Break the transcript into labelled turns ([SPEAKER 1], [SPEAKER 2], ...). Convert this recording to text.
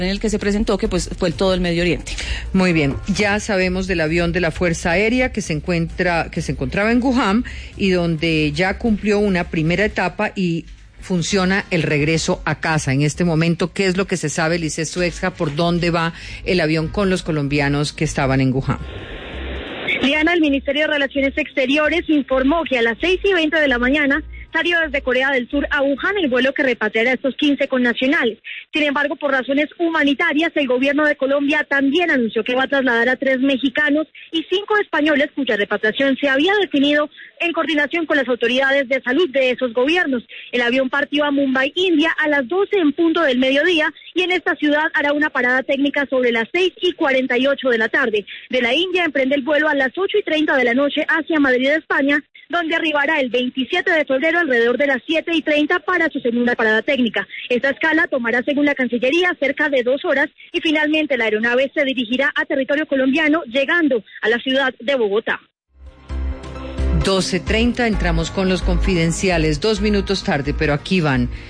[SPEAKER 1] en el que se presentó, que pues fue todo el Medio Oriente.
[SPEAKER 2] Muy bien, ya sabemos del avión de la Fuerza Aérea que se encontraba en Wuhan y donde ya cumplió una primera etapa y funciona el regreso a casa. En este momento, ¿qué es lo que se sabe, Lisset Suezca, por dónde va el avión con los colombianos que estaban en Wuhan?
[SPEAKER 3] Diana, el Ministerio de Relaciones Exteriores informó que a las 6:20 de la mañana salió desde Corea del Sur a Wuhan el vuelo que repatriará a estos 15 connacionales. Sin embargo, por razones humanitarias, el gobierno de Colombia también anunció que va a trasladar a 3 mexicanos y 5 españoles cuya repatriación se había definido en coordinación con las autoridades de salud de esos gobiernos. El avión partió a Mumbai, India, a las 12 en punto del mediodía y en esta ciudad hará una parada técnica sobre las 6:48 de la tarde. De la India emprende el vuelo a las 8:30 de la noche hacia Madrid, España, donde arribará el 27 de febrero alrededor de las 7:30 para su segunda parada técnica. Esta escala tomará, según la Cancillería, cerca de 2 horas y finalmente la aeronave se dirigirá a territorio colombiano, llegando a la ciudad de Bogotá.
[SPEAKER 2] 12:30, entramos con los confidenciales, 2 minutos tarde, pero aquí van.